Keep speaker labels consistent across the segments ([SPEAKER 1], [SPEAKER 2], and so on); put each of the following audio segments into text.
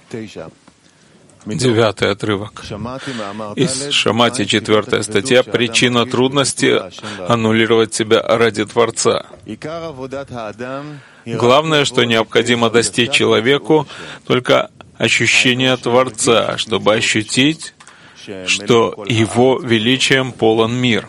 [SPEAKER 1] 9 отрывок. Из Шамати, 4 статья, причина трудности аннулировать себя ради Творца. Главное, что необходимо достичь человеку, только ощущение Творца, чтобы ощутить, что Его величием полон мир.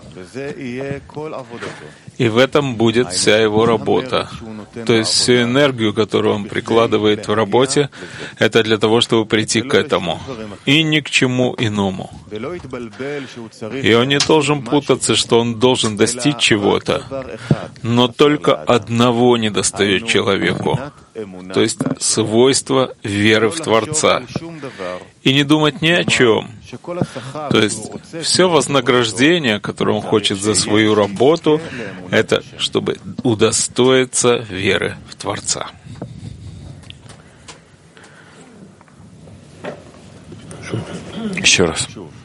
[SPEAKER 1] И в этом будет вся его работа. То есть всю энергию, которую он прикладывает в работе, это для того, чтобы прийти к этому. И ни к чему иному. И он не должен путаться, что он должен достичь чего-то. Но только одного недостает человеку. То есть свойство веры в Творца. И не думать ни о чем. То есть все вознаграждение, которое он хочет за свою работу, это чтобы удостоиться веры в Творца. Еще раз.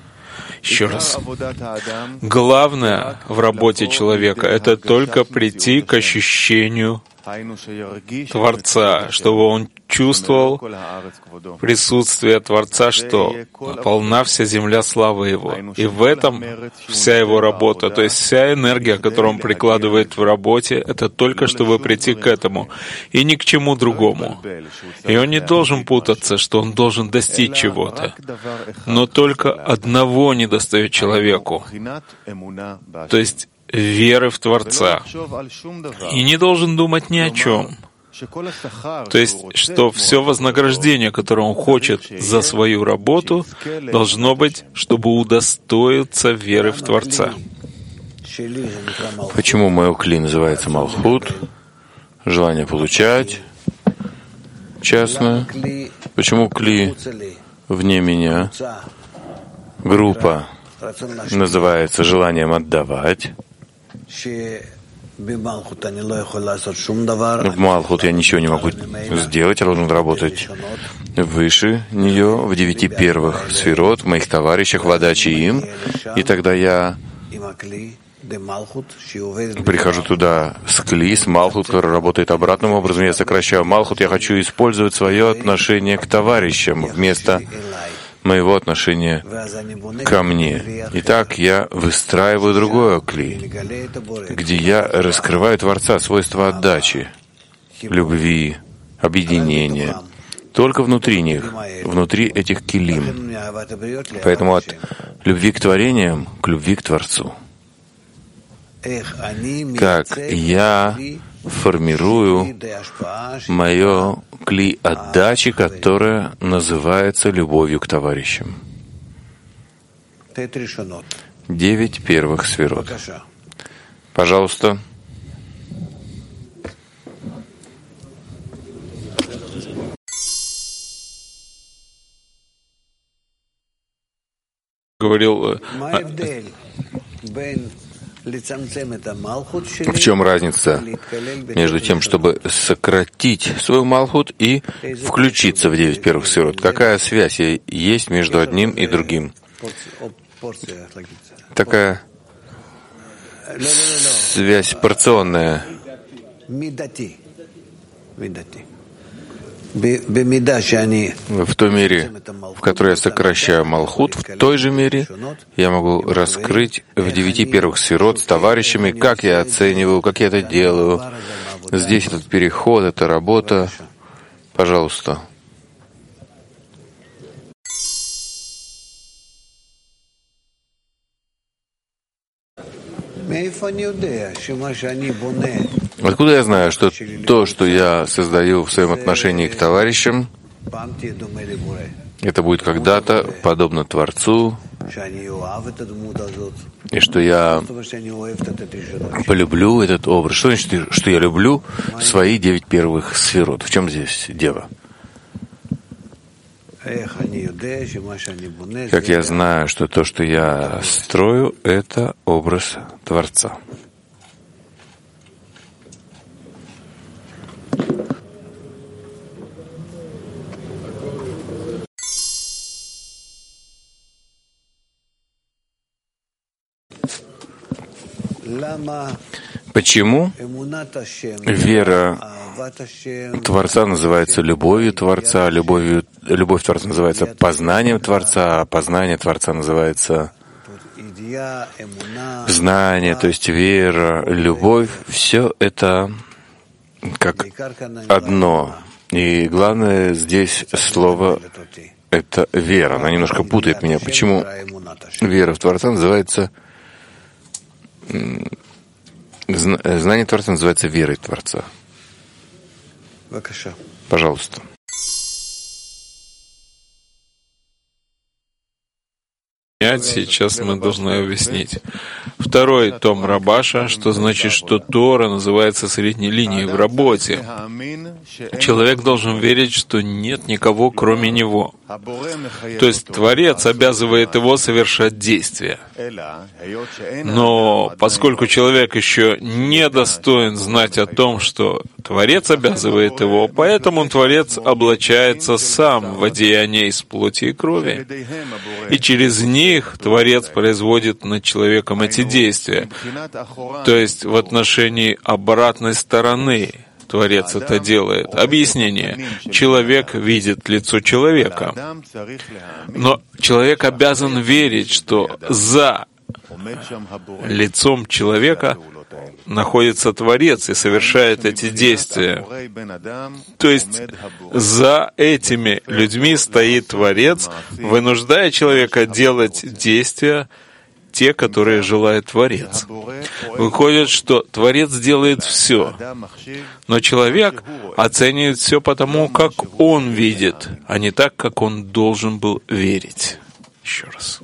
[SPEAKER 1] Главное в работе человека — это только прийти к ощущению Творца, чтобы он чувствовал присутствие Творца, что полна вся земля славы Его. И в этом вся Его работа, то есть вся энергия, которую Он прикладывает в работе, это только чтобы прийти к этому, и ни к чему другому. И Он не должен путаться, что Он должен достичь чего-то. Но только одного недостает человеку, то есть веры в Творца. И не должен думать ни о чем. То есть, что все вознаграждение, которое он хочет за свою работу, должно быть, чтобы удостоиться веры в Творца.
[SPEAKER 2] Почему мое кли называется Малхут? Желание получать частное. Почему кли вне меня? Группа называется желанием отдавать. В Малхут я ничего не могу сделать, я должен работать выше нее, в 9 первых сферот, в моих товарищах, в отдаче им, и тогда я прихожу туда с кли, с Малхут, который работает обратным образом, я сокращаю Малхут, я хочу использовать свое отношение к товарищам вместо моего отношения ко мне. Итак, я выстраиваю другое кли, где я раскрываю Творца, свойства отдачи, любви, объединения, только внутри них, внутри этих килим. Поэтому от любви к творениям к любви к Творцу. Как я формирую мое кли отдачи, которое называется любовью к товарищам. 9 первых сферот. Пожалуйста.
[SPEAKER 1] Говорил,
[SPEAKER 2] в чем разница между тем, чтобы сократить свой Малхут и включиться в 9 первых сферот? Какая связь есть между одним и другим? Такая связь порционная. В той мере, в которой я сокращаю Малхут, в той же мере я могу раскрыть в 9 первых сферот с товарищами, как я оцениваю, как я это делаю. Здесь этот переход, эта работа. Пожалуйста. Откуда я знаю, что то, что я создаю в своем отношении к товарищам, это будет когда-то подобно Творцу, и что я полюблю этот образ? Что значит, что я люблю свои 9 первых сферот? В чем здесь дело? Как я знаю, что то, что я строю, это образ Творца. Почему вера Творца называется любовью Творца, любовь Творца называется познанием Творца, а познание Творца называется знание, то есть вера, любовь. Все это как одно. И главное здесь слово — это вера. Она немножко путает меня. Почему вера в Творца называется... Знание Творца называется верой Творца. Пожалуйста.
[SPEAKER 1] Сейчас мы должны объяснить. Второй том Рабаша, что значит, что Тора называется средней линией в работе. Человек должен верить, что нет никого, кроме него. То есть Творец обязывает его совершать действия. Но поскольку человек еще не достоин знать о том, что Творец обязывает его, поэтому Творец облачается сам в одеяние из плоти и крови. И через них Творец производит над человеком эти действия. То есть в отношении обратной стороны Творец это делает. Объяснение. Человек видит лицо человека. Но человек обязан верить, что за лицом человека находится Творец и совершает эти действия. То есть за этими людьми стоит Творец, вынуждая человека делать действия, те, которые желает Творец. Выходит, что Творец делает все, но человек оценивает все потому, как он видит, а не так, как он должен был верить. Еще раз.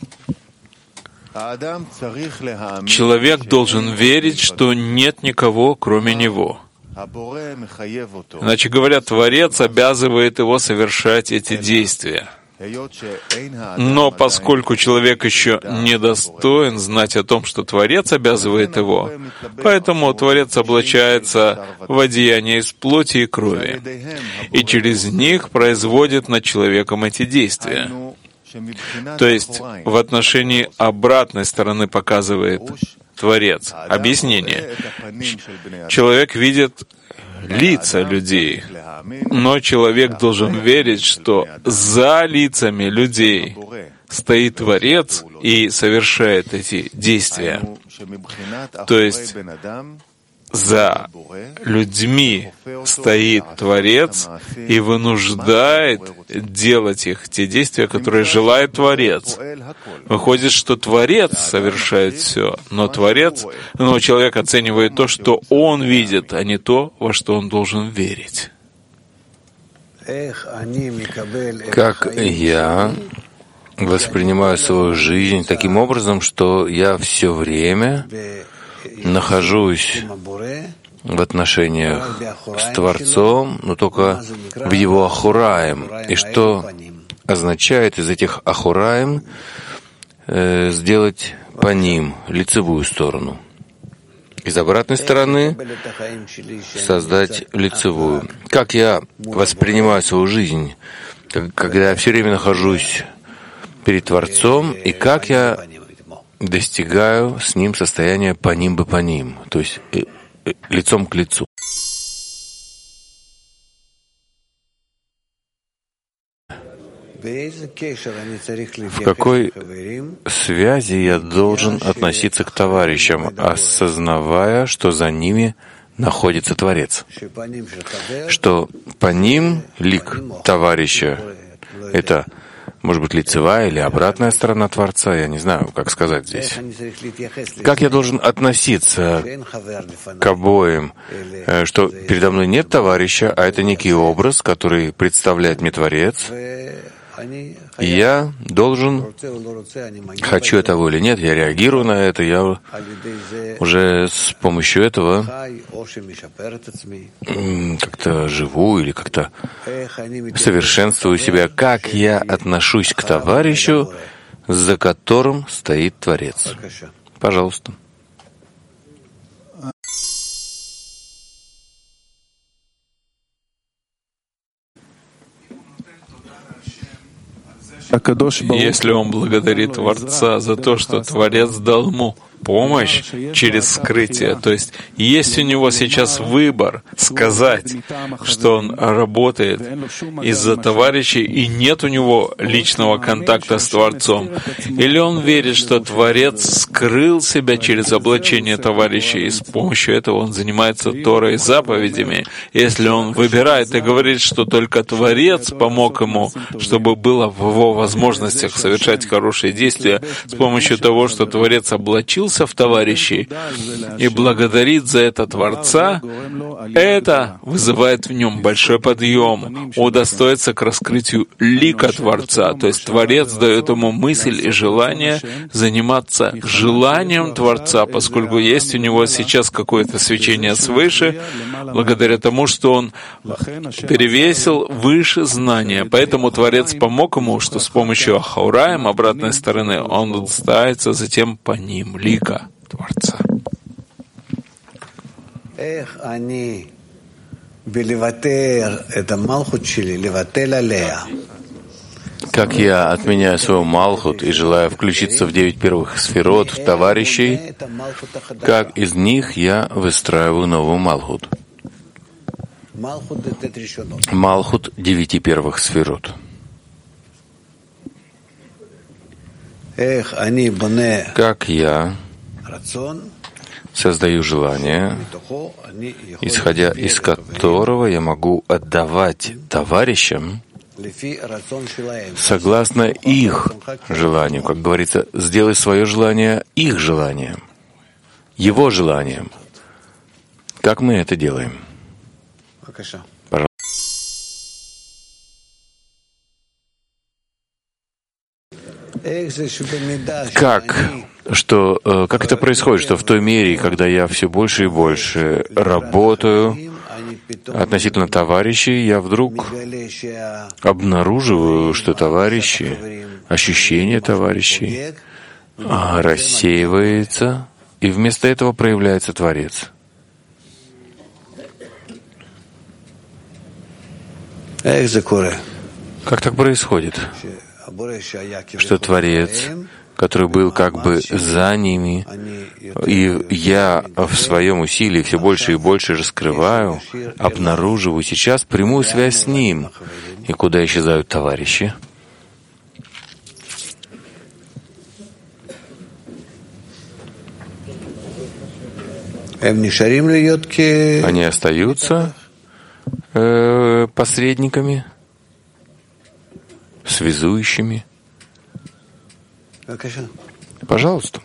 [SPEAKER 1] Человек должен верить, что нет никого, кроме него. Иначе говоря, Творец обязывает его совершать эти действия. Но поскольку человек еще не достоин знать о том, что Творец обязывает его, поэтому Творец облачается в одеяние из плоти и крови, и через них производит над человеком эти действия. То есть в отношении обратной стороны показывает Творец. Объяснение. Человек видит лица людей, но человек должен верить, что за лицами людей стоит Творец и совершает эти действия. То есть за людьми стоит Творец и вынуждает делать их те действия, которые желает Творец. Выходит, что Творец совершает все, но человек оценивает то, что он видит, а не то, во что он должен верить.
[SPEAKER 2] Как я воспринимаю свою жизнь таким образом, что я все время нахожусь в отношениях с Творцом, но только в его ахураим. И что означает из этих ахураим сделать по ним лицевую сторону. Из обратной стороны создать лицевую. Как я воспринимаю свою жизнь, когда я все время нахожусь перед Творцом, и как я достигаю с ним состояния паним бы паним, то есть лицом к лицу. В какой связи я должен относиться к товарищам, осознавая, что за ними находится Творец? Что паним, лик товарища, это может быть лицевая или обратная сторона Творца, я не знаю, как сказать здесь. Как я должен относиться к обоим, что передо мной нет товарища, а это некий образ, который представляет мне Творец, и я должен, хочу я того или нет, я реагирую на это, я уже с помощью этого как-то живу или как-то совершенствую себя. Как я отношусь к товарищу, за которым стоит Творец? Пожалуйста.
[SPEAKER 1] Если он благодарит Творца за то, что Творец дал ему помощь через скрытие. То есть есть у него сейчас выбор сказать, что он работает из-за товарищей, и нет у него личного контакта с Творцом. Или он верит, что Творец скрыл себя через облачение товарищей, и с помощью этого он занимается Торой и заповедями. Если он выбирает и говорит, что только Творец помог ему, чтобы было в его возможностях совершать хорошие действия с помощью того, что Творец облачился в товарищей, и благодарит за это Творца, это вызывает в нем большой подъем, удостоится к раскрытию лика Творца. То есть Творец дает ему мысль и желание заниматься желанием Творца, поскольку есть у него сейчас какое-то свечение свыше, благодаря тому, что он перевесил выше знания. Поэтому Творец помог ему, что с помощью Ахаураем, обратной стороны, он удостоится затем по ним лика Творца.
[SPEAKER 2] Как я отменяю свой Малхут и желаю включиться в 9 первых сферот, в товарищей, как из них я выстраиваю новую Малхут. Малхут 9 первых сферот. Как я создаю желание, исходя из которого я могу отдавать товарищам согласно их желанию. Как говорится, сделай свое желание их желанием, его желанием. Как мы это делаем? Пожалуйста. Как это происходит, что в той мере, когда я все больше и больше работаю относительно товарищей, я вдруг обнаруживаю, что товарищи, ощущение товарищей рассеивается, и вместо этого проявляется Творец. Как так происходит, что Творец, который был как бы за ними, и я в своем усилии все больше и больше раскрываю, обнаруживаю сейчас прямую связь с Ним. И куда исчезают товарищи? Они остаются посредниками, связующими. Пожалуйста.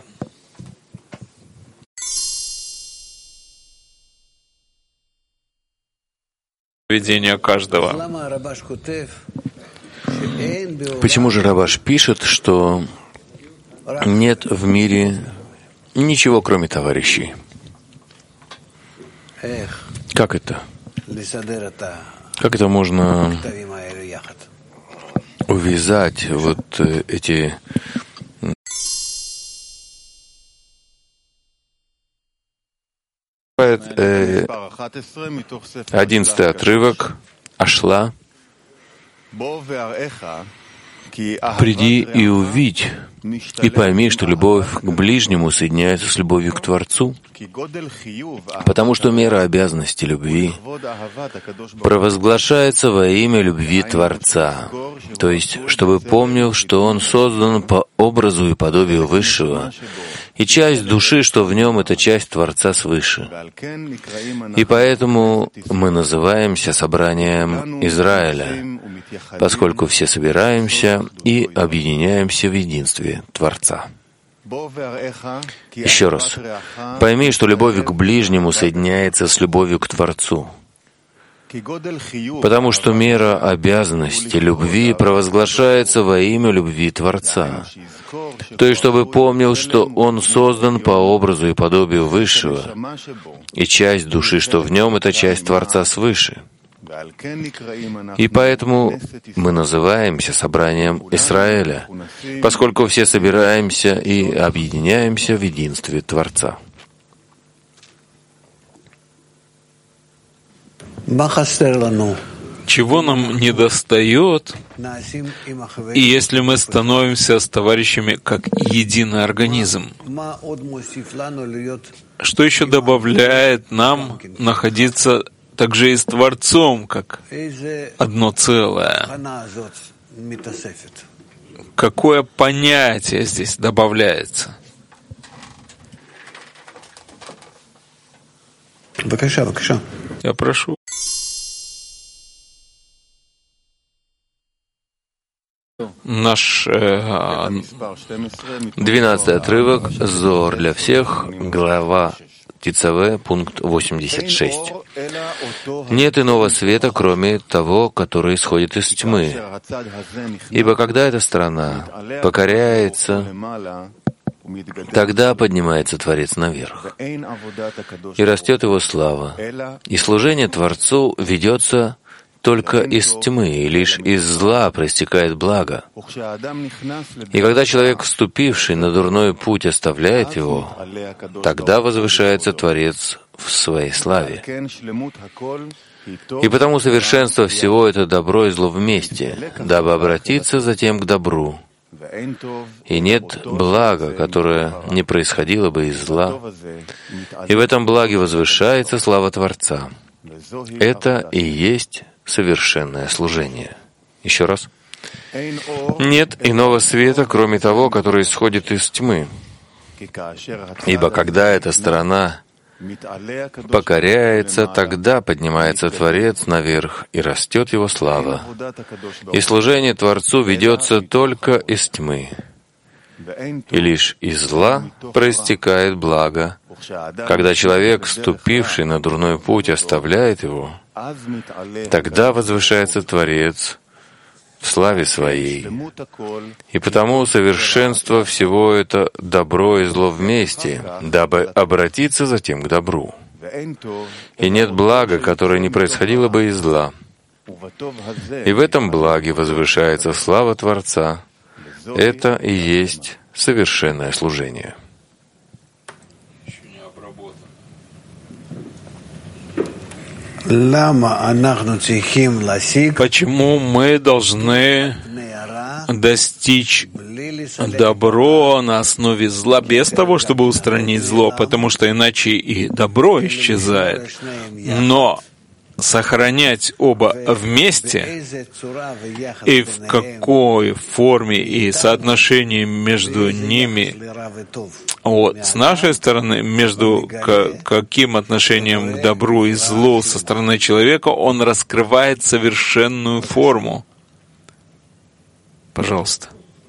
[SPEAKER 1] Поведение каждого.
[SPEAKER 2] Почему же Рабаш пишет, что нет в мире ничего, кроме товарищей? Как это? Как это можно увязать вот эти 11 отрывок Ашла. «Приди и увидь, и пойми, что любовь к ближнему соединяется с любовью к Творцу, потому что мера обязанности любви провозглашается во имя любви Творца, то есть, чтобы помнил, что он создан по образу и подобию Высшего, и часть души, что в нем, это часть Творца свыше. И поэтому мы называемся собранием Израиля, поскольку все собираемся и объединяемся в единстве Творца». Еще раз. Пойми, что любовь к ближнему соединяется с любовью к Творцу, потому что мера обязанности любви провозглашается во имя любви Творца, то есть чтобы помнил, что он создан по образу и подобию Высшего, и часть души, что в нем, это часть Творца свыше. И поэтому мы называемся собранием Израиля, поскольку все собираемся и объединяемся в единстве Творца.
[SPEAKER 1] Чего нам недостает, и если мы становимся с товарищами как единый организм, Что еще добавляет нам находиться также и с Творцом, как одно целое? Какое понятие здесь добавляется? Я прошу. Наш
[SPEAKER 2] 12-й отрывок, Зоар для всех, глава ТЦВ, пункт 86. Нет иного света, кроме того, который исходит из тьмы. Ибо когда эта сторона покоряется, тогда поднимается Творец наверх, и растет его слава. И служение Творцу ведется только из тьмы, и лишь из зла проистекает благо. И когда человек, вступивший на дурной путь, оставляет его, тогда возвышается Творец в своей славе. И потому совершенство всего — это добро и зло вместе, дабы обратиться затем к добру. И нет блага, которое не происходило бы из зла. И в этом благе возвышается слава Творца. Это и есть совершенное служение. Еще раз. Нет иного света, кроме того, который исходит из тьмы. Ибо когда эта сторона покоряется, тогда поднимается Творец наверх, и растет его слава. И служение Творцу ведется только из тьмы. И лишь из зла проистекает благо. Когда человек, вступивший на дурной путь, оставляет его, тогда возвышается Творец в славе Своей. И потому совершенство всего — это добро и зло вместе, дабы обратиться затем к добру. И нет блага, которое не происходило бы из зла. И в этом благе возвышается слава Творца. Это и есть совершенное служение.
[SPEAKER 1] Почему мы должны достичь добро на основе зла без того, чтобы устранить зло, потому что иначе и добро исчезает. Но сохранять оба вместе и в какой форме и соотношении между ними, вот, с нашей стороны, между каким отношением к добру и злу со стороны человека, он раскрывает совершенную форму. Пожалуйста.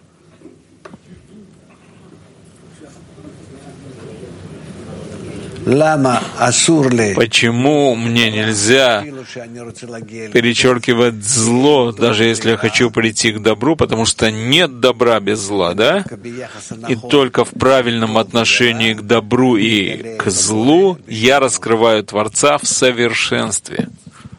[SPEAKER 1] Почему мне нельзя перечеркивать зло, даже если я хочу прийти к добру, потому что нет добра без зла, да? И только в правильном отношении к добру и к злу я раскрываю Творца в совершенстве.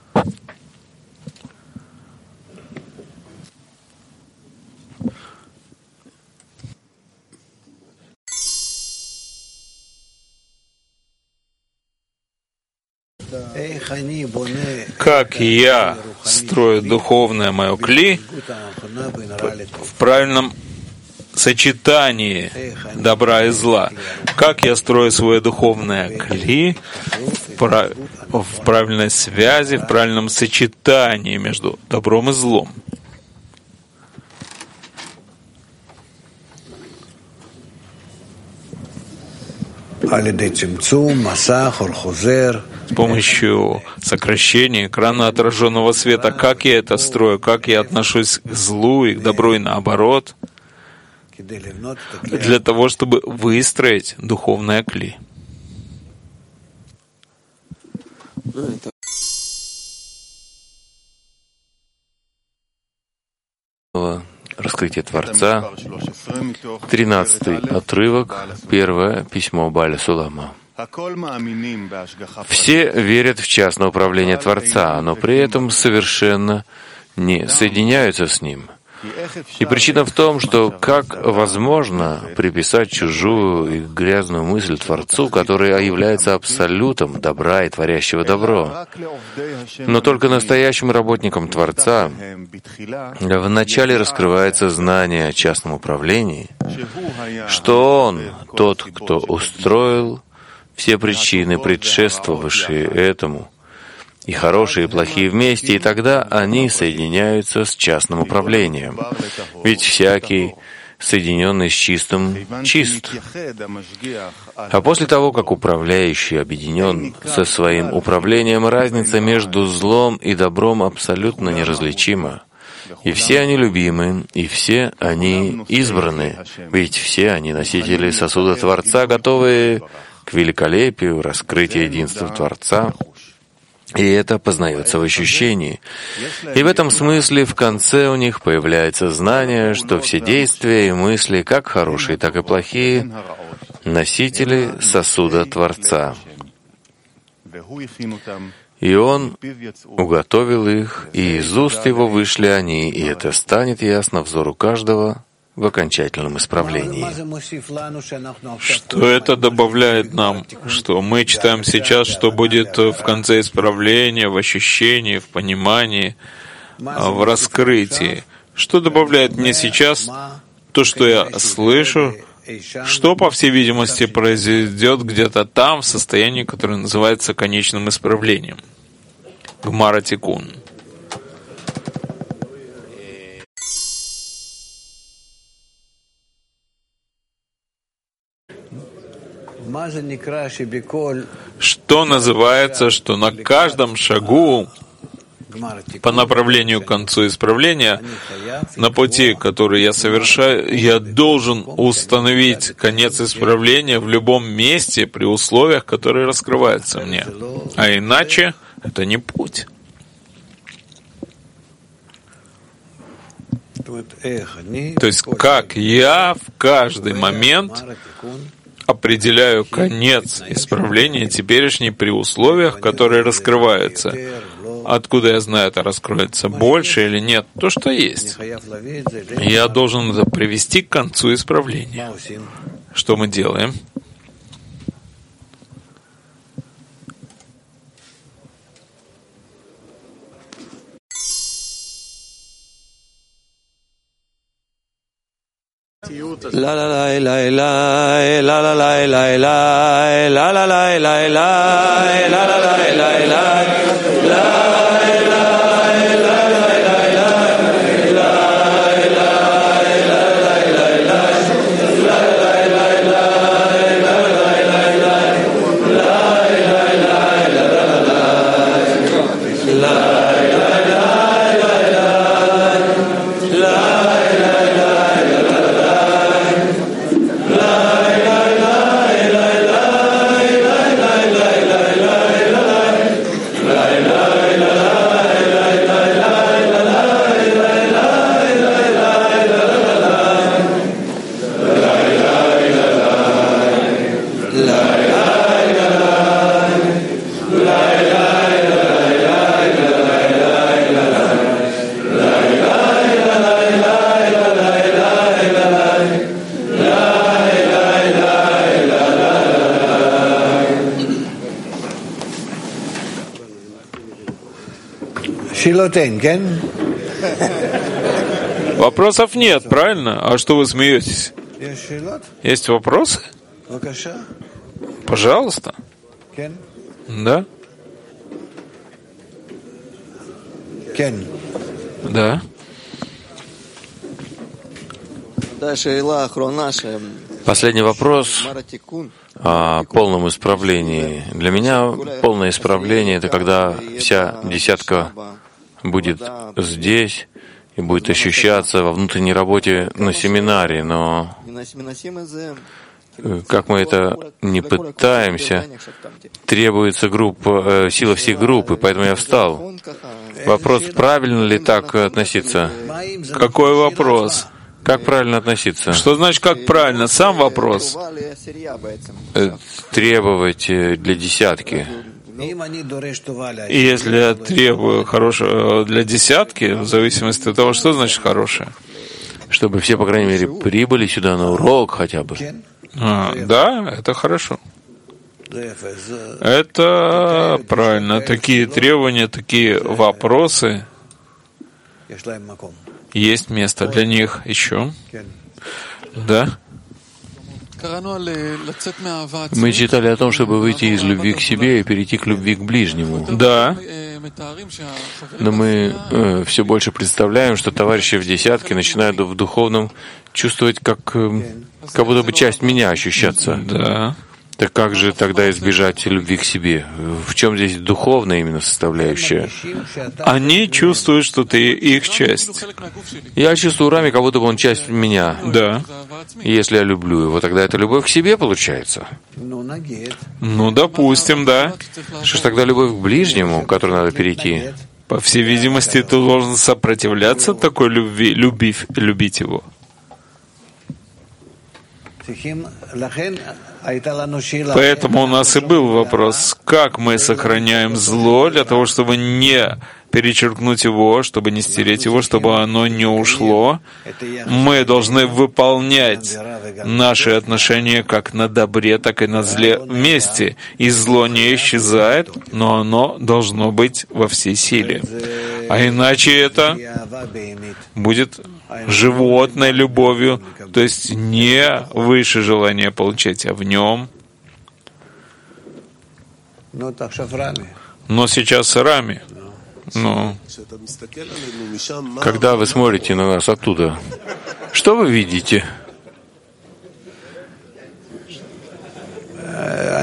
[SPEAKER 1] Как я строю духовное мое кли в правильном сочетании добра и зла? Как я строю свое духовное кли в правильной связи, в правильном сочетании между добром и злом? С помощью сокращения экрана отраженного света, как я это строю, как я отношусь к злу и к добру и наоборот, для того, чтобы выстроить духовное кли.
[SPEAKER 2] Раскрытие Творца, 13-й отрывок, первое письмо Бааля Сулама. Все верят в частное управление Творца, но при этом совершенно не соединяются с Ним. И причина в том, что как возможно приписать чужую и грязную мысль Творцу, который является абсолютом добра и творящего добро. Но только настоящим работникам Творца вначале раскрывается знание о частном управлении, что Он тот, кто устроил все причины, предшествовавшие этому, и хорошие, и плохие вместе, и тогда они соединяются с частным управлением. Ведь всякий, соединенный с чистым, чист. А после того, как управляющий объединен со своим управлением, разница между злом и добром абсолютно неразличима. И все они любимы, и все они избраны, ведь все они носители сосуда Творца, готовые к великолепию раскрытия единства Творца. И это познается в ощущении. И в этом смысле в конце у них появляется знание, что все действия и мысли, как хорошие, так и плохие, носители сосуда Творца. И Он уготовил их, и из уст Его вышли они, и это станет ясно взору каждого в окончательном исправлении.
[SPEAKER 1] Что это добавляет нам? Что мы читаем сейчас, что будет в конце исправления, в ощущении, в понимании, в раскрытии? Что добавляет мне сейчас то, что я слышу, что, по всей видимости, произойдет где-то там, в состоянии, которое называется конечным исправлением? Гмара Тикун. Что называется, что на каждом шагу по направлению к концу исправления, на пути, который я совершаю, я должен установить конец исправления в любом месте при условиях, которые раскрываются мне. А иначе это не путь. То есть как я в каждый момент определяю конец исправления теперешней при условиях, которые раскрываются. Откуда я знаю, это раскроется больше или нет? То, что есть. Я должен это привести к концу исправления. Что мы делаем?
[SPEAKER 3] La la la la la la la la la la la la la la la la la la la
[SPEAKER 1] Вопросов нет, правильно? А что вы смеетесь? Есть вопросы? Пожалуйста. Да? Да.
[SPEAKER 2] Последний вопрос о полном исправлении. Для меня полное исправление — это когда вся десятка будет здесь и будет ощущаться во внутренней работе на семинаре, но как мы это не пытаемся, требуется группа, сила всей группы, поэтому я встал. Вопрос, правильно ли так относиться?
[SPEAKER 1] Какой вопрос?
[SPEAKER 2] Как правильно относиться?
[SPEAKER 1] Что значит, как правильно? Сам вопрос.
[SPEAKER 2] Требовать для десятки.
[SPEAKER 1] И если я требую хорошего для десятки, в зависимости от того, что значит хорошее.
[SPEAKER 2] чтобы все, по крайней мере, прибыли сюда на урок хотя бы.
[SPEAKER 1] Да, это хорошо. Это правильно. Такие требования, такие вопросы, есть место для них еще. Да?
[SPEAKER 2] Мы читали о том, чтобы выйти из любви к себе и перейти к любви к ближнему.
[SPEAKER 1] Да.
[SPEAKER 2] Но мы все больше представляем, что товарищи в десятке начинают в духовном чувствовать, как будто бы часть меня ощущаться.
[SPEAKER 1] Да.
[SPEAKER 2] Так как же тогда избежать любви к себе? В чем здесь духовная именно составляющая?
[SPEAKER 1] Они чувствуют, что ты их часть.
[SPEAKER 2] Я чувствую Рами, как будто бы он часть меня.
[SPEAKER 1] Да.
[SPEAKER 2] И если я люблю его, тогда это любовь к себе получается.
[SPEAKER 1] Ну, допустим, да.
[SPEAKER 2] Что ж тогда любовь к ближнему, которую надо перейти?
[SPEAKER 1] По всей видимости, ты должен сопротивляться такой любви, любить его. Поэтому у нас и был вопрос, как мы сохраняем зло для того, чтобы не перечеркнуть его, чтобы не стереть его, чтобы оно не ушло. Мы должны выполнять наши отношения как на добре, так и на зле вместе. И зло не исчезает, но оно должно быть во всей силе. А иначе это будет животной любовью, то есть не выше желания получать, а в нем. Но сейчас Рами.
[SPEAKER 2] Когда вы смотрите на нас оттуда, что вы видите?
[SPEAKER 1] Я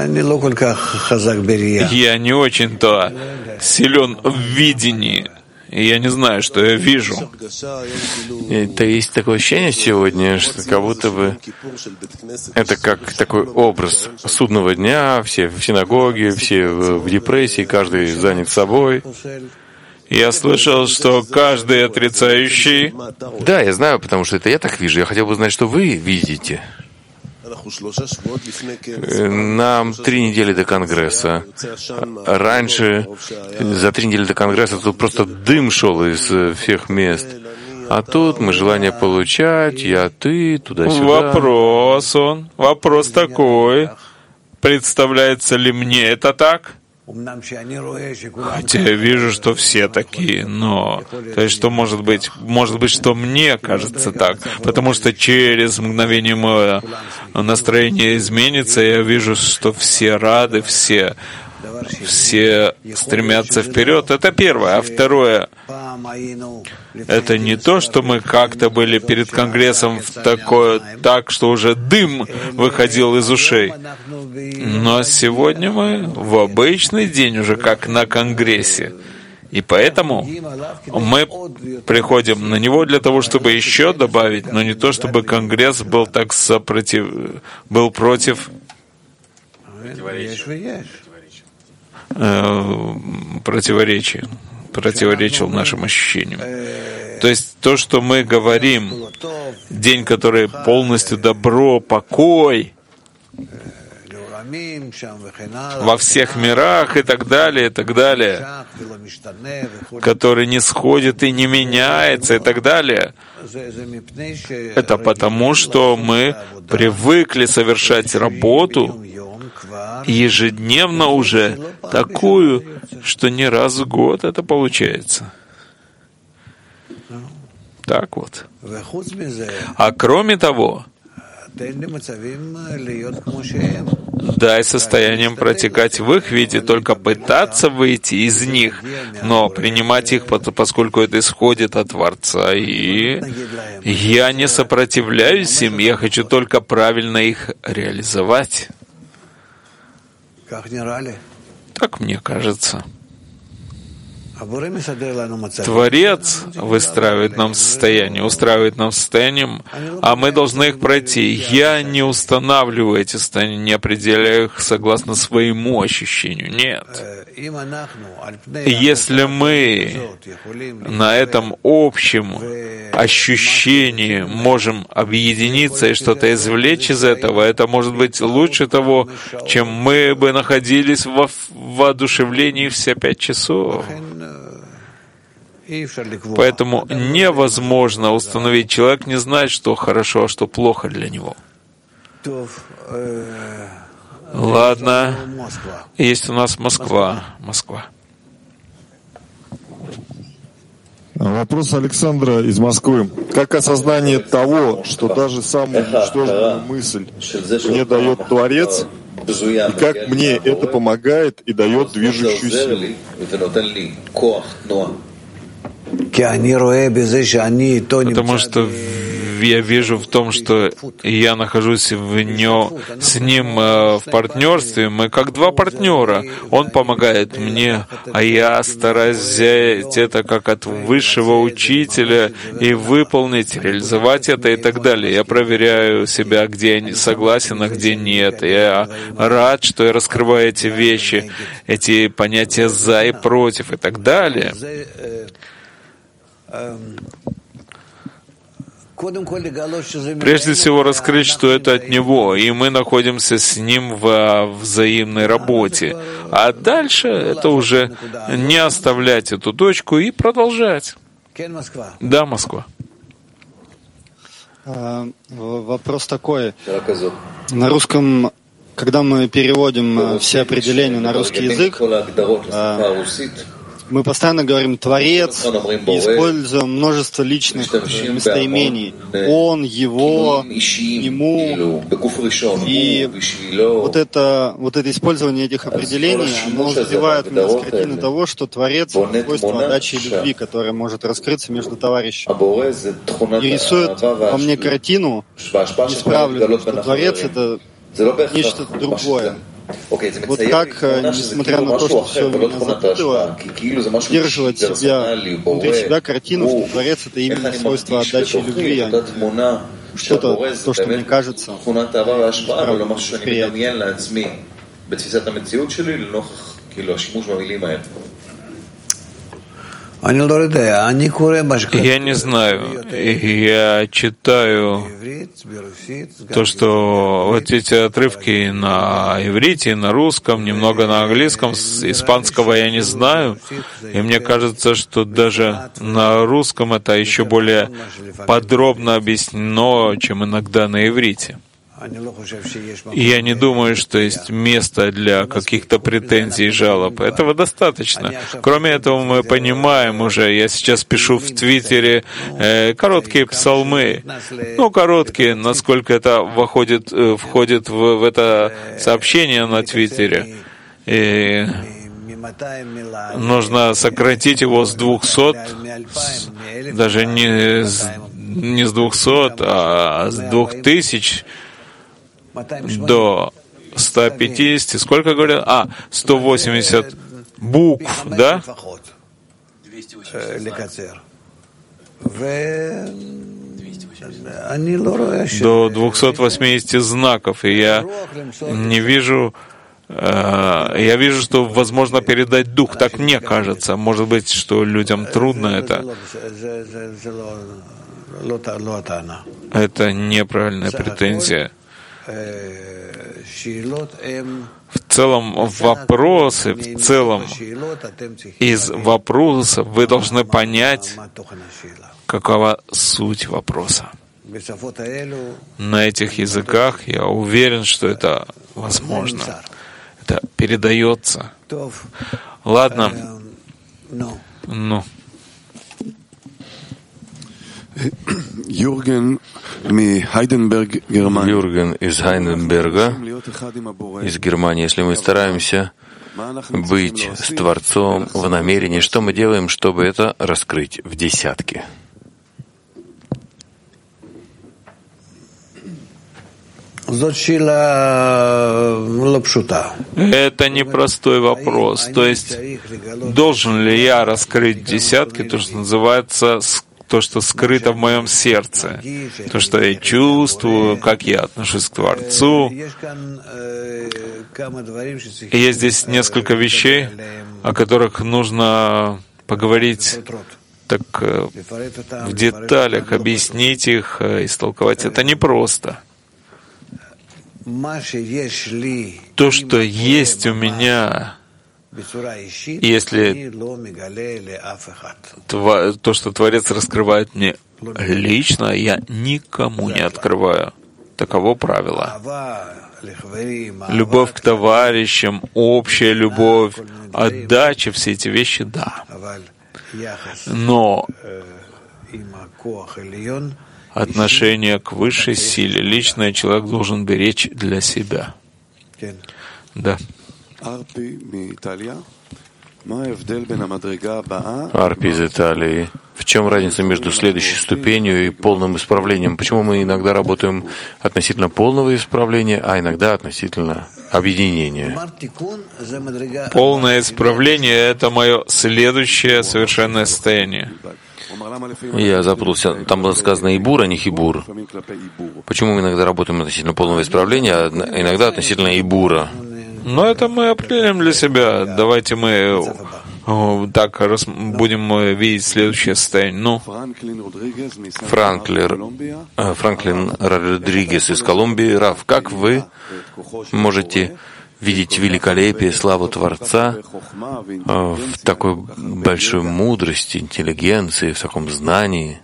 [SPEAKER 1] не очень-то силен в видении. И я не знаю, что я вижу.
[SPEAKER 2] Это есть такое ощущение сегодня, что как будто бы это как такой образ судного дня, все в синагоге, все в депрессии, каждый занят собой.
[SPEAKER 1] Я слышал, что каждый отрицающий...
[SPEAKER 2] Да, я знаю, потому что это я так вижу. Я хотел бы знать, что вы видите. Нам 3 недели до Конгресса. Раньше, за 3 недели до Конгресса, тут просто дым шел из всех мест. А тут мы желание получать, я, ты, туда-сюда.
[SPEAKER 1] Вопрос такой. Представляется ли мне это так? Хотя я вижу, что все такие, но то есть, что может быть, что мне кажется так, потому что через мгновение мое настроение изменится, и я вижу, что все рады, все стремятся вперед. Это первое. А второе, это не то, что мы как-то были перед Конгрессом так, что уже дым выходил из ушей. Но сегодня мы в обычный день уже как на Конгрессе. И поэтому мы приходим на него для того, чтобы еще добавить, но не то, чтобы Конгресс был так был против противоречил нашим ощущениям. То есть то, что мы говорим, день, который полностью добро, покой, во всех мирах и так далее, который не сходит и не меняется и так далее. Это потому, что мы привыкли совершать работу ежедневно уже такую, что не раз в год это получается. Так вот. А кроме того, дай состояниям протекать в их виде, только пытаться выйти из них, но принимать их, поскольку это исходит от Творца. И я не сопротивляюсь им, я хочу только правильно их реализовать. Так мне кажется. Творец устраивает нам состояние, а мы должны их пройти. Я не устанавливаю эти состояния, не определяю их согласно своему ощущению. Нет. Если мы на этом общем ощущении можем объединиться и что-то извлечь из этого, это может быть лучше того, чем мы бы находились в воодушевлении все 5 часов. Поэтому невозможно установить. Человек не знает, что хорошо, а что плохо для него. Ладно. Есть у нас Москва.
[SPEAKER 4] Вопрос Александра из Москвы. Как осознание того, что даже самую ничтожную мысль мне дает Творец, и как мне это помогает и дает движущую силу?
[SPEAKER 1] Потому что я вижу в том, что я нахожусь с ним в партнерстве. Мы как два партнера. Он помогает мне, а я стараюсь взять это как от высшего учителя и выполнить, реализовать это и так далее. Я проверяю себя, где я согласен, а где нет. Я рад, что я раскрываю эти вещи, эти понятия «за» и «против» и так далее. Прежде всего раскрыть, что это от Него, и мы находимся с Ним в взаимной работе. А дальше это уже не оставлять эту точку и продолжать. Да, Москва.
[SPEAKER 5] Вопрос такой. На русском, когда мы переводим все определения на русский язык, мы постоянно говорим «творец» и используем множество личных местоимений. Он, его, ему. И вот это использование этих определений, оно задевает меня с картины того, что Творец — свойство отдачи и любви, которое может раскрыться между товарищами. И рисует во мне картину, неисправленную, что Творец — это нечто другое. Вот как, несмотря на то, что все меня запутало, удерживать себя внутри себя картину, что Творец — это именно свойство отдачи и любви, а не что-то, то, что мне кажется,
[SPEAKER 1] Я не знаю. Я читаю то, что вот эти отрывки на иврите, на русском, немного на английском, с испанского я не знаю. И мне кажется, что даже на русском это еще более подробно объяснено, чем иногда на иврите. И я не думаю, что есть место для каких-то претензий и жалоб. Этого достаточно. Кроме этого, мы понимаем уже, я сейчас пишу в Твиттере короткие псалмы. Короткие, насколько это входит в это сообщение на Твиттере. И нужно сократить его с 200, даже не с 200, а с 2000, до 150, сколько говорят? 180 букв, да? 280. До 280 знаков. И я не вижу, я вижу, что возможно передать дух, так мне кажется. Может быть, что людям трудно это. Это неправильная претензия. В целом вопросы, из вопросов вы должны понять, какова суть вопроса. На этих языках я уверен, что это возможно. Это передается. Ладно.
[SPEAKER 4] Юрген
[SPEAKER 2] из Хайденберга, из Германии. Если мы стараемся быть с Творцом в намерении, что мы делаем, чтобы это раскрыть в десятки?
[SPEAKER 1] Это непростой вопрос. То есть, должен ли я раскрыть десятки, то, что называется то, что скрыто в моем сердце, то, что я чувствую, как я отношусь к Творцу. И есть здесь несколько вещей, о которых нужно поговорить так в деталях, объяснить их, истолковать. Это непросто. То, что есть у меня, если то, что Творец раскрывает мне лично, я никому не открываю. Таково правило. Любовь к товарищам, общая любовь, отдача, все эти вещи, да. Но отношение к высшей силе личное человек должен беречь для себя. Да. Арпи из Италии. В чем разница между следующей ступенью и полным исправлением? Почему мы иногда работаем относительно полного исправления, а иногда относительно объединения? Полное исправление — это мое следующее совершенное состояние. Я запутался. Там было сказано «ибур», а не «хибур». Почему мы иногда работаем относительно полного исправления, а иногда относительно «ибура»? Но это мы определим для себя. Давайте мы так будем видеть следующее состояние. Ну, Франклин Родригес из Колумбии. Рав, как вы можете видеть великолепие, славу Творца в такой большой мудрости, интеллигенции, в таком знании?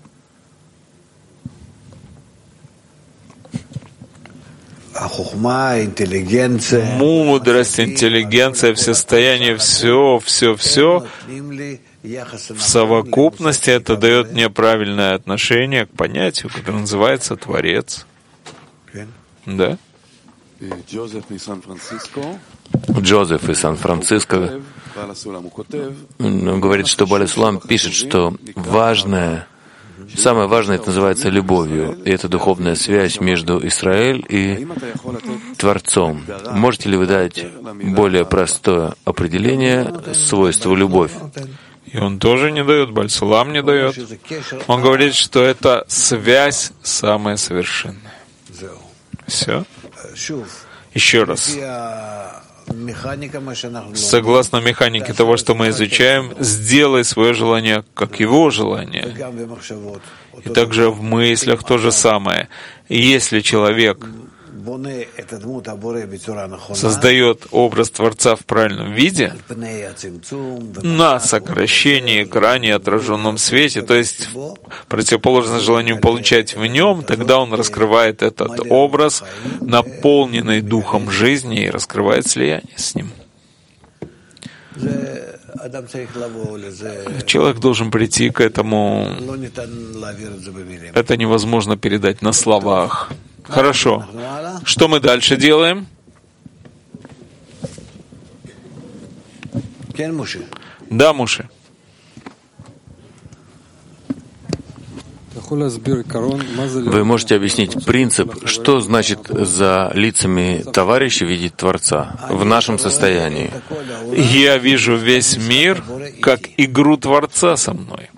[SPEAKER 1] Мудрость, интеллигенция, всестояние, все в совокупности это дает мне правильное отношение к понятию, которое называется Творец. Да? Джозеф из Сан-Франциско говорит, что Бааль Сулам пишет, что самое важное это называется любовью, и это духовная связь между Израиль и Творцом. Можете ли вы дать более простое определение свойства любовь? И он тоже не дает, Бааль Сулам не дает. Он говорит, что это связь самая совершенная. Все? Еще раз. Согласно механике того, что мы изучаем, сделай свое желание как его желание. И также в мыслях то же самое. И если человек создает образ Творца в правильном виде, на сокращении к ранее отраженном свете, то есть противоположно желанию получать в нем, тогда он раскрывает этот образ, наполненный духом жизни, и раскрывает слияние с ним. Человек должен прийти к этому. Это невозможно передать на словах. Хорошо. Что мы дальше делаем? Да, Муше. Вы можете объяснить принцип, что значит за лицами товарища видеть Творца в нашем состоянии? Я вижу весь мир как игру Творца со мной.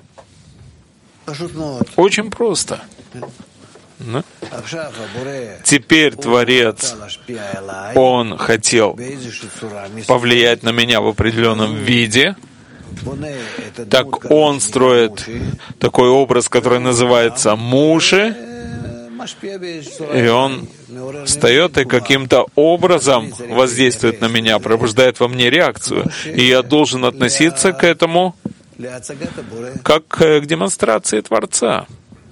[SPEAKER 1] Очень просто. Да? Теперь Творец, он хотел повлиять на меня в определенном виде, так он строит такой образ, который называется Муше, и он встает и каким-то образом воздействует на меня, пробуждает во мне реакцию, и я должен относиться к этому как к демонстрации Творца.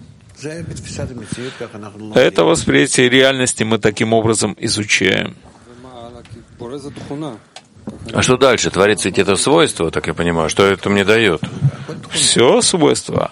[SPEAKER 1] Это восприятие реальности мы таким образом изучаем. А что дальше? Творец ведь это свойство, так я понимаю. Что это мне дает? Все свойства.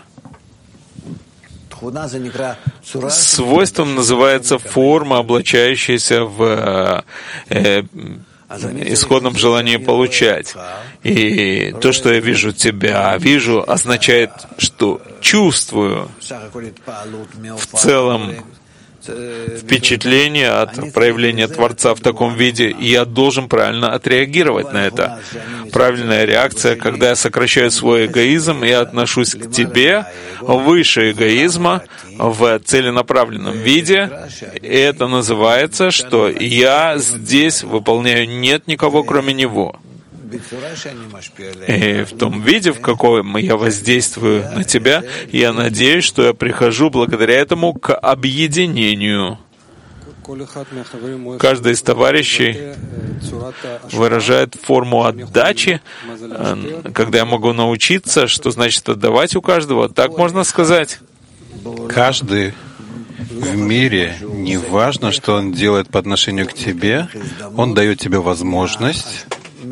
[SPEAKER 1] Свойством называется форма, облачающаяся в исходном желании получать. И то, что я вижу тебя, вижу, означает, что чувствую в целом впечатление от проявления Творца в таком виде, и я должен правильно отреагировать на это. Правильная реакция, когда я сокращаю свой эгоизм и отношусь к тебе выше эгоизма в целенаправленном виде, и это называется, что я здесь выполняю «нет никого, кроме него». И в том виде, в каком я воздействую на тебя, я надеюсь, что я прихожу благодаря этому к объединению. каждый из товарищей выражает форму отдачи, когда я могу научиться, что значит отдавать у каждого, так можно сказать.
[SPEAKER 6] Каждый в мире, неважно, что он делает по отношению к тебе, он дает тебе возможность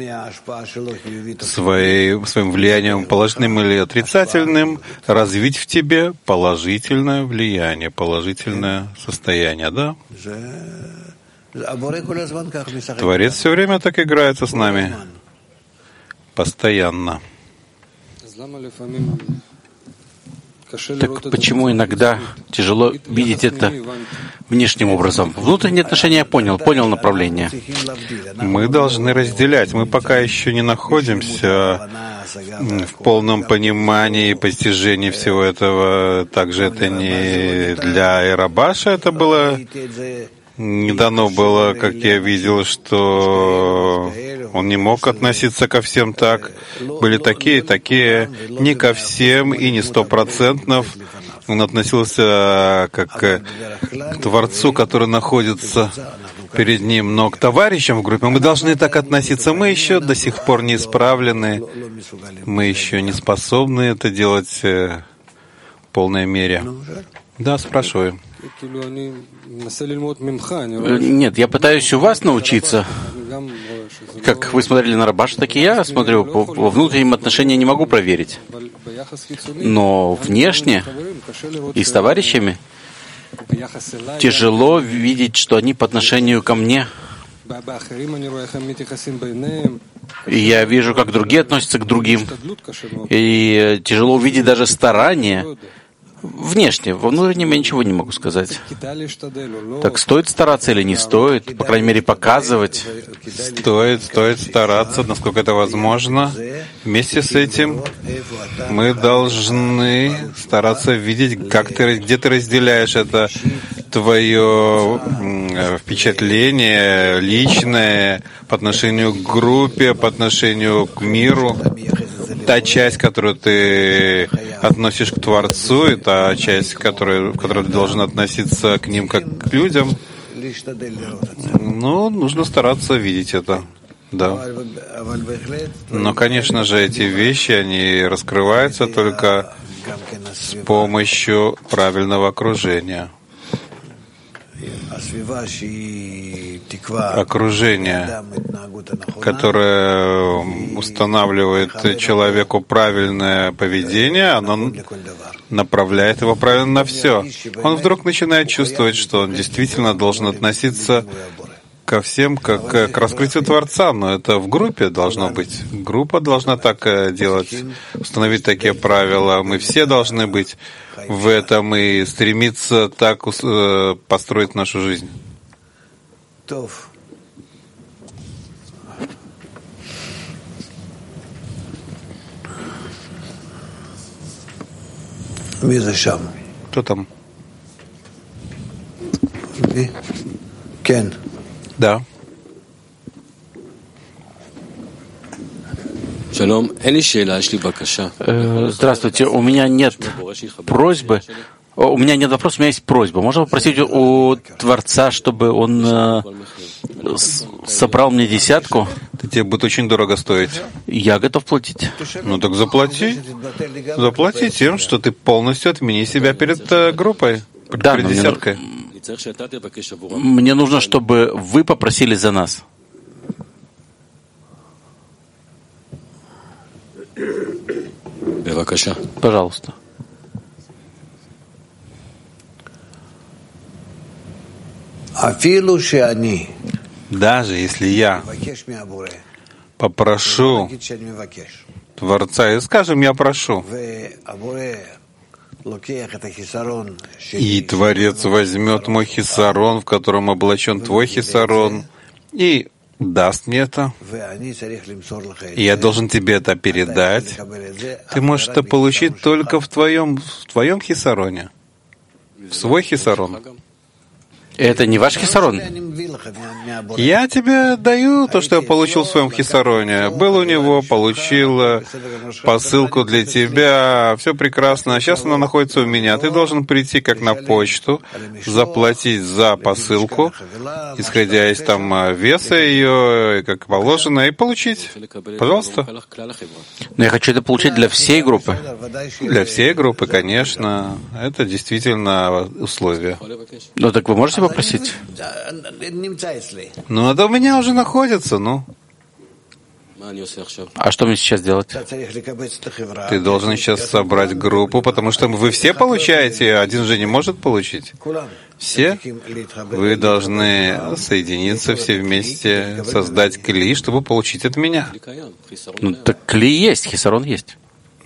[SPEAKER 6] своим влиянием, положительным или отрицательным, развить в тебе положительное влияние, положительное состояние, да? Творец все время так играется с нами. Постоянно.
[SPEAKER 7] Так почему иногда тяжело видеть это внешним образом? Внутренние отношения я понял направление.
[SPEAKER 6] Мы должны разделять. Мы пока еще не находимся в полном понимании и постижении всего этого. Также это не для Эйрабаша, это было не дано было, как я видел, что он не мог относиться ко всем так. Были такие, не ко всем и не 100%. Он относился как к Творцу, который находится перед ним, но к товарищам в группе мы должны так относиться. Мы еще до сих пор не исправлены, мы еще не способны это делать в полной мере. Да, спрашиваю.
[SPEAKER 7] Нет, я пытаюсь у вас научиться. Как вы смотрели на Рабаша, так и я смотрю. Во внутреннем отношении не могу проверить. Но внешне и с товарищами тяжело видеть, что они по отношению ко мне. И я вижу, как другие относятся к другим. И тяжело увидеть даже старания. Внешне, во внутреннем я ничего не могу сказать. Так стоит стараться или не стоит? По крайней мере, показывать.
[SPEAKER 6] Стоит стараться, насколько это возможно. Вместе с этим мы должны стараться видеть, где ты разделяешь это твое впечатление личное по отношению к группе, по отношению к миру. Та часть, которую ты относишь к Творцу, и та часть, в которой ты должен относиться к ним как к людям, ну, нужно стараться видеть это. Да. Но, конечно же, эти вещи, они раскрываются только с помощью правильного окружения. Окружение, которое устанавливает человеку правильное поведение, оно направляет его правильно на все. Он вдруг начинает чувствовать, что он действительно должен относиться ко всем как к раскрытию Творца, но это в группе должно быть. Группа должна так делать, установить такие правила. Мы все должны быть в этом и стремиться так построить нашу жизнь. Кто там?
[SPEAKER 3] Кен.
[SPEAKER 6] Да.
[SPEAKER 7] Здравствуйте, у меня нет просьбы. У меня нет вопроса, у меня есть просьба. Можно попросить у Творца, чтобы он собрал мне 10?
[SPEAKER 6] Это тебе будет очень дорого стоить.
[SPEAKER 7] Я готов платить.
[SPEAKER 6] Ну так заплати. Заплати тем, что ты полностью отмени себя перед группой, перед 10.
[SPEAKER 7] Мне нужно, чтобы вы попросили за нас. Пожалуйста.
[SPEAKER 6] Даже если я попрошу Творца, и скажем, я прошу, и Творец возьмет мой хисарон, в котором облачен твой хисарон, и даст мне это, и я должен тебе это передать, ты можешь это получить только в твоем хисароне, в свой хисарон.
[SPEAKER 7] Это не ваш хисарон?
[SPEAKER 6] Я тебе даю то, что я получил в своем хисароне. Был у него, получил посылку для тебя, все прекрасно. Сейчас она находится у меня. Ты должен прийти как на почту, заплатить за посылку, исходя из там веса ее, как положено, и получить. Пожалуйста.
[SPEAKER 7] Но я хочу это получить для всей группы.
[SPEAKER 6] Для всей группы, конечно. Это действительно условие.
[SPEAKER 7] Ну так вы можете попросить?
[SPEAKER 6] Ну, это у меня уже находится, ну.
[SPEAKER 7] А что мне сейчас делать?
[SPEAKER 6] Ты должен сейчас собрать группу, потому что вы все получаете, один же не может получить. Все? Вы должны соединиться все вместе, создать кли, чтобы получить от меня.
[SPEAKER 7] Ну так кли есть, хисарон есть.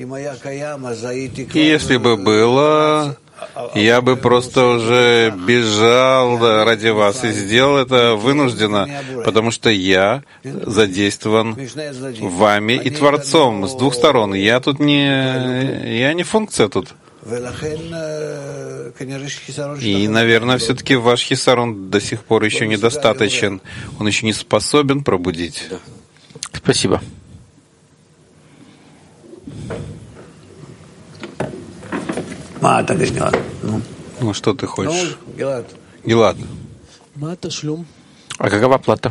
[SPEAKER 6] И если бы было, я бы просто уже бежал ради вас и сделал это вынужденно, потому что я задействован вами и Творцом с двух сторон. Я тут я не функция тут. И, наверное, все-таки ваш хисарон до сих пор еще недостаточен. Он еще не способен пробудить.
[SPEAKER 7] Спасибо.
[SPEAKER 6] Ну, что ты хочешь? Гилад.
[SPEAKER 7] А какова плата?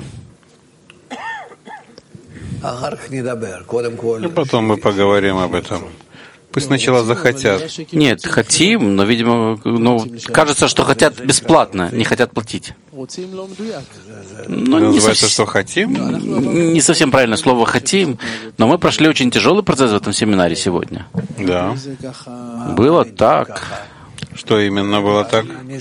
[SPEAKER 6] И потом мы поговорим об этом. Пусть сначала захотят.
[SPEAKER 7] Нет, хотим, но, видимо, кажется, что хотят бесплатно, не хотят платить. Ну,
[SPEAKER 6] называется, что хотим?
[SPEAKER 7] Не совсем правильное слово «хотим», но мы прошли очень тяжелый процесс в этом семинаре сегодня.
[SPEAKER 6] Да.
[SPEAKER 7] Было так.
[SPEAKER 6] Что именно было так?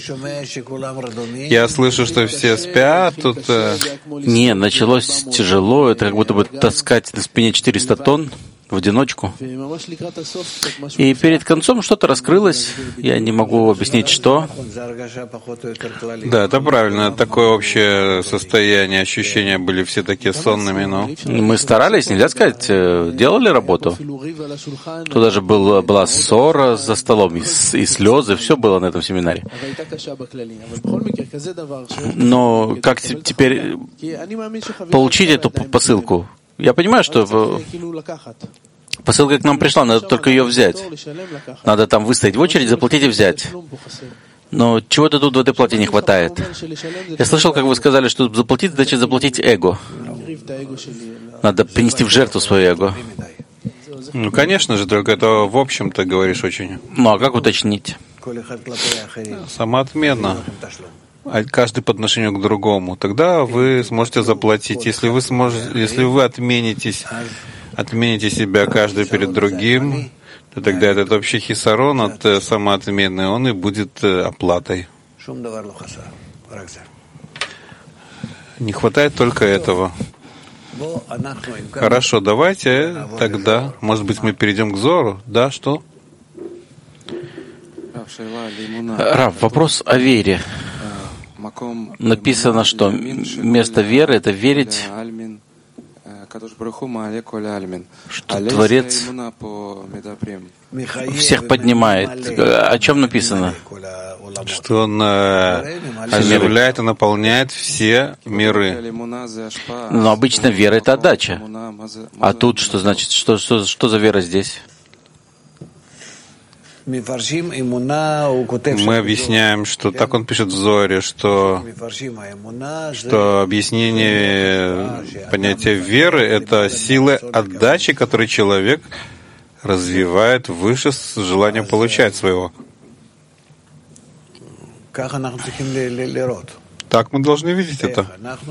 [SPEAKER 6] Я слышу, что все спят тут.
[SPEAKER 7] Не, началось тяжело. Это как будто бы таскать на спине 400 тонн в одиночку. И перед концом что-то раскрылось. Я не могу объяснить, что.
[SPEAKER 6] Да, это правильно. Такое общее состояние, ощущения были все такие сонными, но...
[SPEAKER 7] Мы старались, нельзя сказать, делали работу. Тут даже была ссора за столом, и слезы, все было на этом семинаре. Но как теперь получить эту посылку? Я понимаю, что посылка к нам пришла, надо только ее взять. Надо там выстоять в очередь, заплатить и взять. Но чего-то тут в этой плате не хватает. Я слышал, как вы сказали, что заплатить, значит заплатить эго. Надо принести в жертву свое эго.
[SPEAKER 6] Ну, конечно же, только это в общем ты говоришь очень.
[SPEAKER 7] Ну, а как уточнить?
[SPEAKER 6] Самоотменно. Каждый по отношению к другому. Тогда вы сможете заплатить. Если вы отмените себя каждый перед другим, то тогда этот общий хисарон от самоотмены, он и будет оплатой. Не хватает только этого. Хорошо, давайте тогда, может быть, мы перейдем к Зору. Да, что?
[SPEAKER 7] Рав, вопрос о вере. Написано, что место веры — это верить, что Творец всех поднимает. О чем написано?
[SPEAKER 6] Что Он оживляет и наполняет все миры.
[SPEAKER 7] Но обычно вера — это отдача. А тут что значит? Что за вера здесь?
[SPEAKER 6] Мы объясняем, что так он пишет в Зоре, что объяснение понятия веры — это сила отдачи, которую человек развивает выше желания получать своего. Так мы должны видеть это.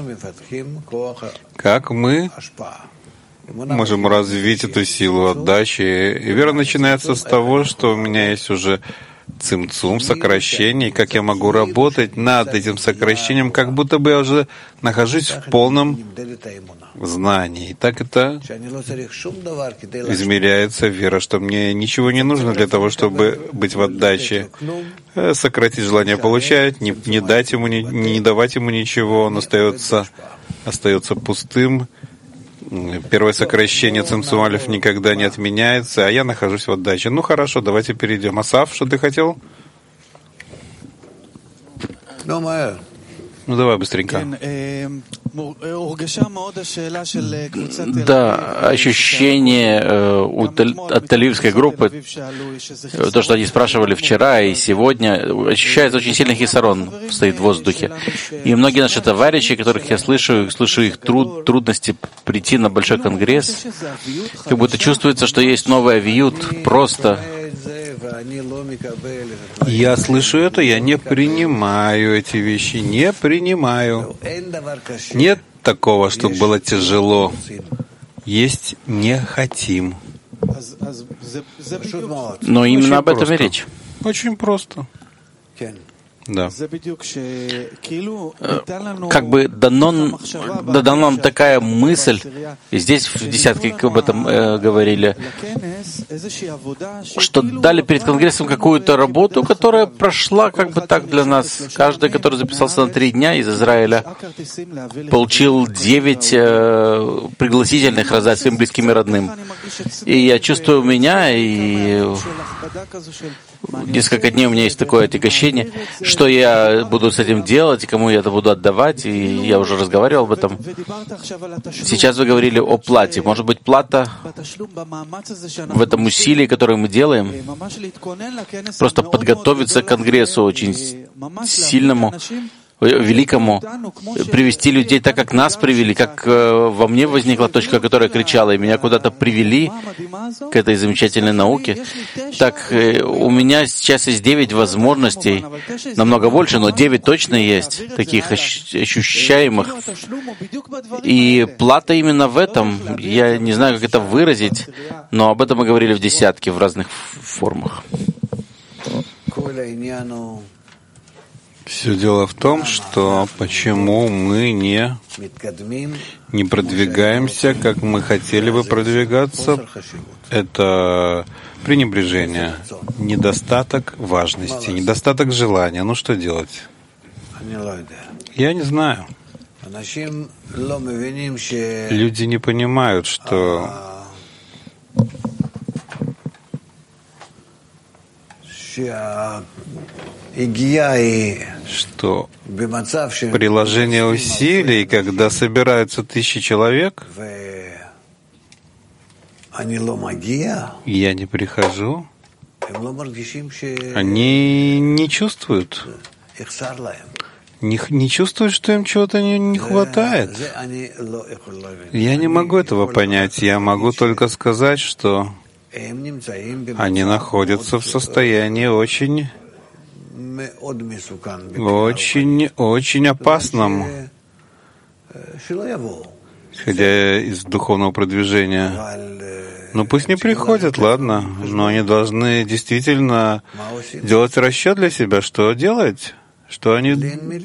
[SPEAKER 6] Как мы можем развить эту силу отдачи. И вера начинается с того, что у меня есть уже цимцум, сокращение, и как я могу работать над этим сокращением, как будто бы я уже нахожусь в полном знании. И так это измеряется вера, что мне ничего не нужно для того, чтобы быть в отдаче. Сократить желание получать, не давать ему ничего, он остается пустым. Первое сокращение цимцумалев никогда не отменяется, а я нахожусь в отдаче. Ну хорошо, давайте перейдем. Асав, что ты хотел? Ну давай быстренько.
[SPEAKER 7] Да, ощущение от талибской группы, то, что они спрашивали вчера и сегодня, ощущается очень сильный хисарон, стоит в воздухе. И многие наши товарищи, которых я слышу их трудности прийти на большой конгресс, как будто чувствуется, что есть новый авиют, просто.
[SPEAKER 6] Я слышу это, я не принимаю эти вещи, не принимаю. Нет такого, чтобы было тяжело. Есть не хотим.
[SPEAKER 7] Но именно об этом и речь.
[SPEAKER 6] Очень просто. Да.
[SPEAKER 7] Как бы дана нам такая мысль, и здесь в десятке об этом говорили, что дали перед Конгрессом какую-то работу, которая прошла как бы так для нас. Каждый, который записался на 3 дня из Израиля, получил 9 пригласительных раздать своим близким и родным. И я чувствую у меня, и несколько дней у меня есть такое отягощение, что я буду с этим делать, и кому я это буду отдавать, и я уже разговаривал об этом. Сейчас вы говорили о плате. Может быть, плата в этом усилии, которое мы делаем, просто подготовиться к Конгрессу очень сильному, великому, привести людей так, как нас привели, как во мне возникла точка, которая кричала, и меня куда-то привели к этой замечательной науке. Так у меня сейчас есть 9 возможностей, намного больше, но 9 точно есть, таких ощущаемых. И плата именно в этом. Я не знаю, как это выразить, но об этом мы говорили в десятке, в разных формах.
[SPEAKER 6] Все дело в том, что почему мы не продвигаемся, как мы хотели бы продвигаться, это пренебрежение, недостаток важности, недостаток желания. Ну что делать? Я не знаю. Люди не понимают, что приложение усилий, когда собираются 1000 человек, я не прихожу, они не чувствуют, не чувствуют, что им чего-то не хватает. Я не могу этого понять, я могу только сказать, что они находятся в состоянии очень опасном, исходя из духовного продвижения. Ну пусть не приходят, ладно, но они должны действительно делать расчет для себя, что делать, что они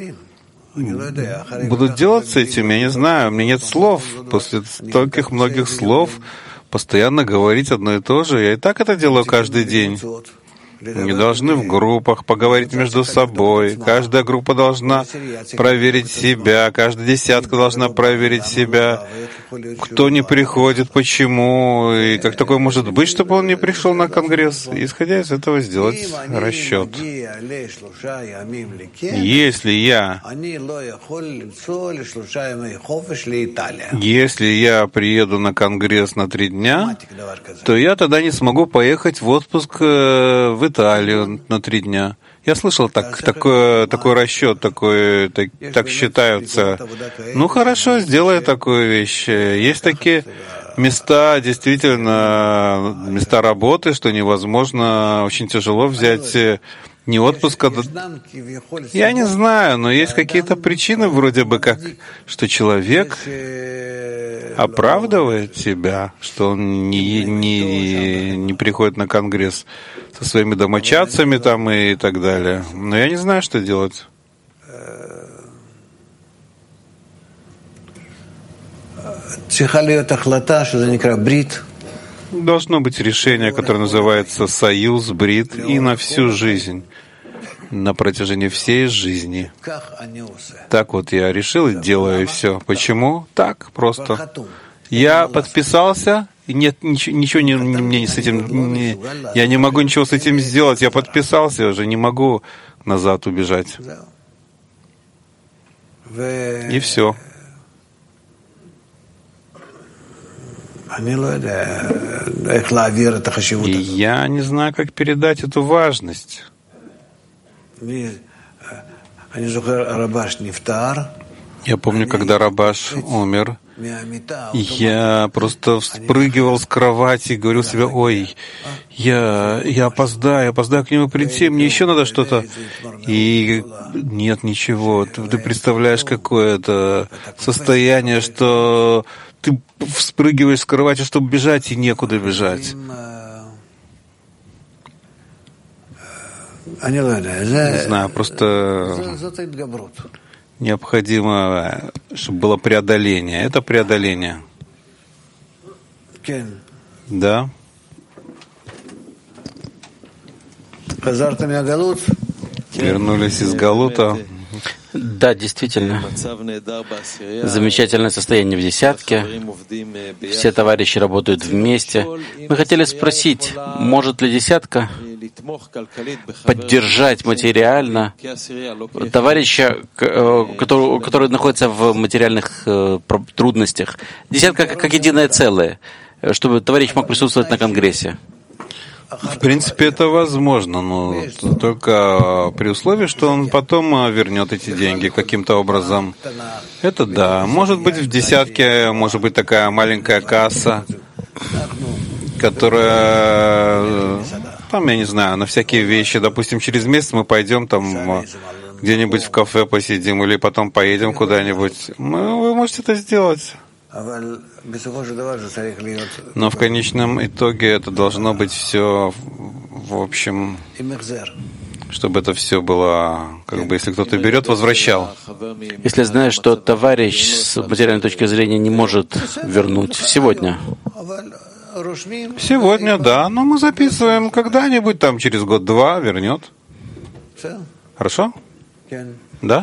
[SPEAKER 6] будут делать с этим, я не знаю, у меня нет слов. После стольких многих слов постоянно говорить одно и то же. Я и так это делаю каждый день. Они должны в группах поговорить между собой. Каждая группа должна проверить себя, каждая десятка должна проверить себя. Кто не приходит, почему, и как такое может быть, чтобы он не пришел на Конгресс. И, исходя из этого, сделать расчет. Если я приеду на Конгресс на 3 дня, то я тогда не смогу поехать в отпуск в Италию на 3 дня. Я слышал такой расчет, так считаются. Ну хорошо, сделай такую вещь. Есть такие места, действительно, места работы, что невозможно, очень тяжело взять не отпуска. Я не знаю, но есть какие-то причины вроде бы как, что человек оправдывает себя, что он не приходит на Конгресс со своими домочадцами там и так далее. Но я не знаю, что делать. Должно быть решение, которое называется «Союз, брит» и на всю жизнь, на протяжении всей жизни. Так вот я решил и делаю все. Почему? Так просто. Я подписался, и нет, ничего мне с этим, я не могу ничего с этим сделать. Я подписался, я уже не могу назад убежать.
[SPEAKER 1] И все. И я не знаю, как передать эту важность. Я помню, когда Рабаш умер, я просто вспрыгивал с кровати и говорил себе: ой, я опоздаю к нему прийти, мне еще надо что-то. И нет ничего. Ты представляешь, какое это состояние, что ты вспрыгиваешь с кровати, чтобы бежать, и некуда бежать. Не знаю, просто необходимо, чтобы было преодоление. Это преодоление. Да. Вернулись из Галута.
[SPEAKER 7] Да, действительно. Замечательное состояние в десятке. Все товарищи работают вместе. Мы хотели спросить, может ли десятка поддержать материально товарища, который находится в материальных трудностях. Десятка как единое целое, чтобы товарищ мог присутствовать на Конгрессе.
[SPEAKER 1] В принципе, это возможно, но только при условии, что он потом вернет эти деньги каким-то образом. Это да. Может быть, в десятке может быть такая маленькая касса, которая, там, я не знаю, на всякие вещи. Допустим, через месяц мы пойдем там где-нибудь в кафе посидим или потом поедем куда-нибудь. Вы можете это сделать. Но в конечном итоге это должно быть все, в общем, чтобы это все было, как бы, если кто-то берет, возвращал.
[SPEAKER 7] Если знаешь, что товарищ с материальной точки зрения не может вернуть сегодня.
[SPEAKER 1] Сегодня, да, но мы записываем, когда-нибудь там через год-два вернет. Хорошо? Да?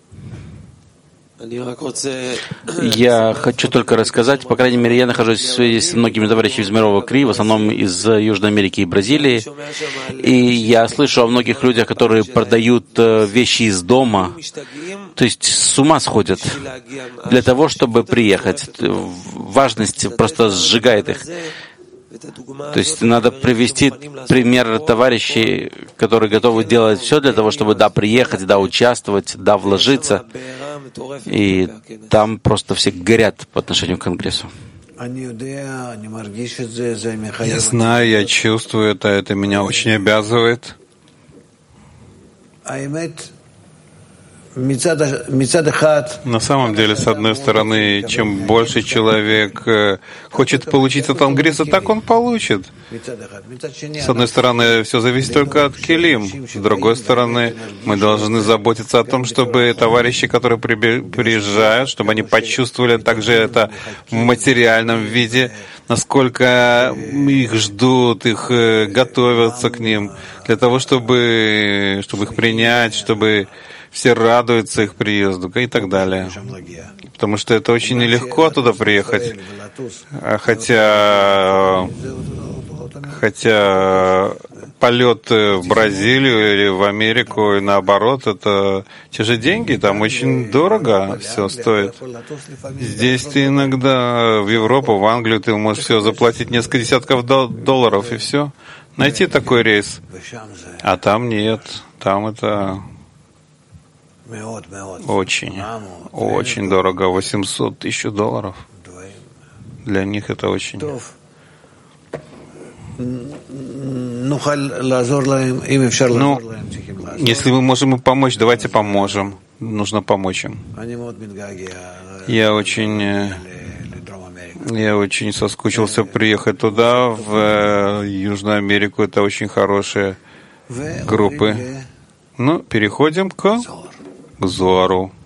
[SPEAKER 7] Я хочу только рассказать, по крайней мере, я нахожусь в связи с многими товарищами из мирового КРИ, в основном из Южной Америки и Бразилии, и я слышу о многих людях, которые продают вещи из дома, то есть с ума сходят для того, чтобы приехать. Важность просто сжигает их. То есть надо привести пример товарищей, которые готовы делать все для того, чтобы, да, приехать, да, участвовать, да, вложиться. И там просто все горят по отношению к Конгрессу.
[SPEAKER 1] Я знаю, я чувствую это меня очень обязывает. На самом деле, с одной стороны, чем больше человек хочет получить от Конгресса, так он получит. С одной стороны, все зависит только от Келим. С другой стороны, мы должны заботиться о том, чтобы товарищи, которые приезжают, чтобы они почувствовали также это в материальном виде, насколько их ждут, их готовятся к ним, для того, чтобы их принять, чтобы все радуются их приезду и так далее. Потому что это очень нелегко туда приехать. Хотя полет в Бразилию или в Америку и наоборот, это те же деньги, там очень дорого все стоит. Здесь ты иногда в Европу, в Англию ты можешь все заплатить несколько десятков долларов и все. Найти такой рейс. А там нет. Там это очень дорого. 800 тысяч долларов. Для них это очень. Если мы можем им помочь, давайте поможем. Нужно помочь им. Я очень соскучился приехать туда, в Южную Америку. Это очень хорошие группы. Ну, переходим к Зоару.